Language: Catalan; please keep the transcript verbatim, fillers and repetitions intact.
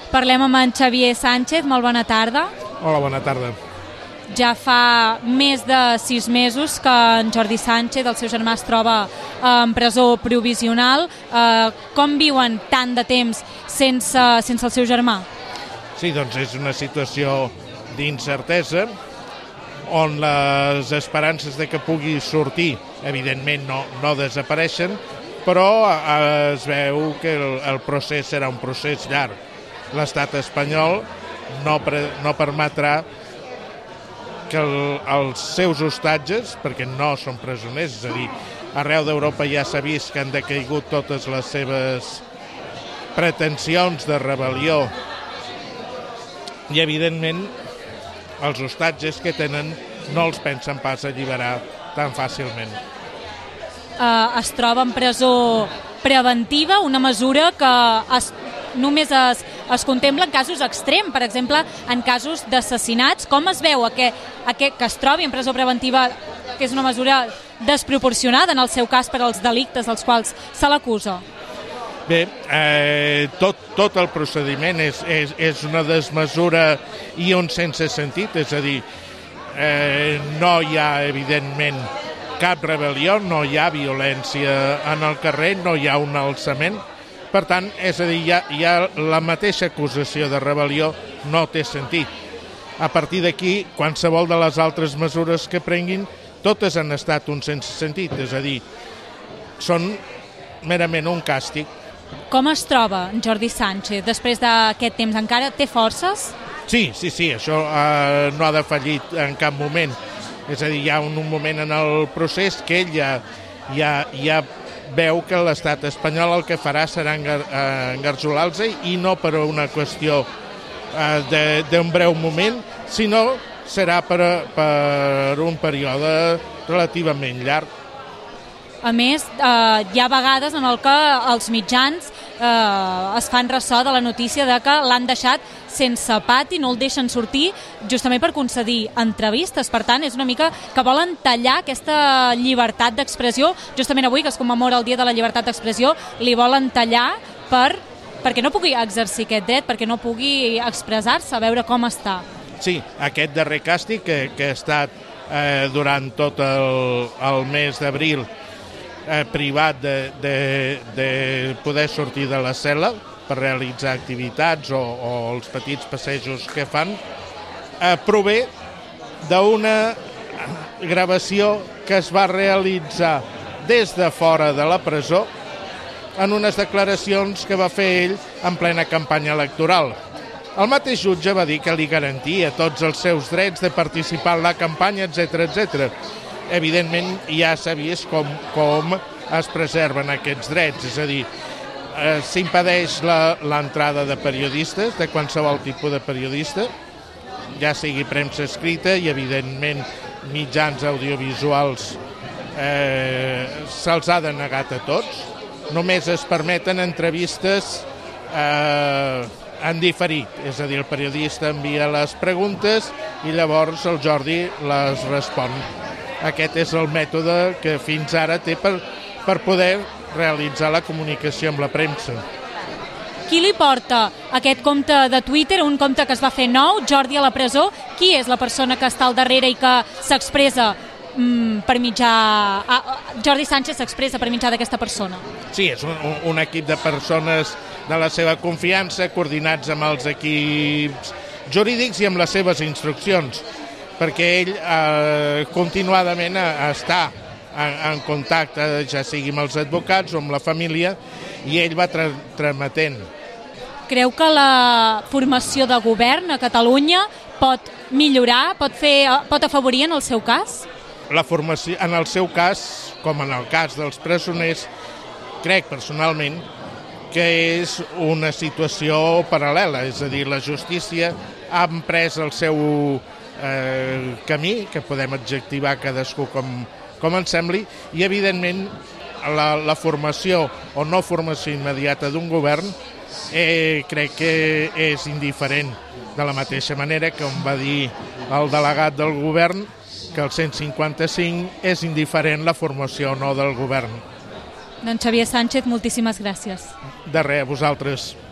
Parlem amb en Xavier Sánchez, molt bona tarda. Hola, bona tarda. Ja fa més de sis mesos que en Jordi Sánchez, el seu germà, es troba en presó provisional. Com viuen tant de temps sense, sense el seu germà? Sí, doncs és una situació d'incertesa on les esperances de que pugui sortir, evidentment, no, no desapareixen, però es veu que el, el procés serà un procés llarg. L'estat espanyol no, pre, no permetrà que el, els seus hostatges, perquè no són presoners, és a dir, arreu d'Europa ja s'ha vist que han decaigut totes les seves pretensions de rebel·lió i, evidentment, els hostatges que tenen no els pensen pas alliberar tan fàcilment. Uh, es troba en presó preventiva, una mesura que es, només es, es contempla en casos extrems, per exemple, en casos d'assassinats. Com es veu aquest, aquest, que es trobi en presó preventiva, que és una mesura desproporcionada en el seu cas per als delictes als quals se l'acusa? Bé, eh, tot, tot el procediment és, és, és una desmesura i un sense sentit, és a dir, eh, no hi ha, evidentment, cap rebel·lió, no hi ha violència en el carrer, no hi ha un alçament. Per tant, és a dir, hi ha, hi ha la mateixa acusació de rebel·lió no té sentit. A partir d'aquí, qualsevol de les altres mesures que prenguin, totes han estat un sense sentit, és a dir, són merament un càstig. Com es troba en Jordi Sánchez després d'aquest temps? Encara té forces? Sí, sí, sí, això eh, no ha defallit en cap moment. És a dir, hi ha un, un moment en el procés que ell ja, ja, ja veu que l'estat espanyol el que farà serà engar, eh, engarjolar-se i no per una qüestió eh, d'un breu moment, sinó serà per, per un període relativament llarg. A més, eh, hi ha vegades en el que els mitjans eh, es fan ressò de la notícia de que l'han deixat sense pati, no el deixen sortir, justament per concedir entrevistes. Per tant, és una mica que volen tallar aquesta llibertat d'expressió. Justament avui, que es commemora el Dia de la Llibertat d'Expressió, li volen tallar per, perquè no pugui exercir aquest dret, perquè no pugui expressar-se, a veure com està. Sí, aquest darrer càstig que, que ha estat eh, durant tot el, el mes d'abril Eh, privat de, de, de poder sortir de la cel·la per realitzar activitats o, o els petits passejos que fan, eh, prové d'una gravació que es va realitzar des de fora de la presó en unes declaracions que va fer ell en plena campanya electoral. El mateix jutge va dir que li garantia tots els seus drets de participar en la campanya, etcètera, etcètera. Evidentment, ja s'ha vist com, com es preserven aquests drets, és a dir, eh, s'impedeix l'entrada de periodistes, de qualsevol tipus de periodista, ja sigui premsa escrita i, evidentment, mitjans audiovisuals eh, se'ls ha denegat a tots. Només es permeten entrevistes eh, en diferit, és a dir, el periodista envia les preguntes i llavors el Jordi les respon. Aquest és el mètode que fins ara té per, per poder realitzar la comunicació amb la premsa. Qui li porta aquest compte de Twitter, un compte que es va fer nou, Jordi a la presó? Qui és la persona que està al darrere i que s'expressa mm, per mitjà... Ah, Jordi Sánchez s'expressa per mitjà d'aquesta persona? Sí, és un, un equip de persones de la seva confiança, coordinats amb els equips jurídics i amb les seves instruccions, perquè ell eh, continuadament està en, en contacte, ja sigui amb els advocats o amb la família, i ell va tra trametent. Creu que la formació de govern a Catalunya pot millorar, pot, fer, pot afavorir en el seu cas? La formació, en el seu cas, com en el cas dels presoners, crec personalment que és una situació paral·lela, és a dir, la justícia ha emprès el seu eh, camí, que podem adjectivar cadascú com, com ens sembli, i evidentment la, la formació o no formació immediata d'un govern eh, crec que és indiferent, de la mateixa manera que em va dir el delegat del govern que el cent cinquanta-cinc és indiferent la formació o no del govern. Doncs Xavier Sánchez, moltíssimes gràcies. De res, a vosaltres.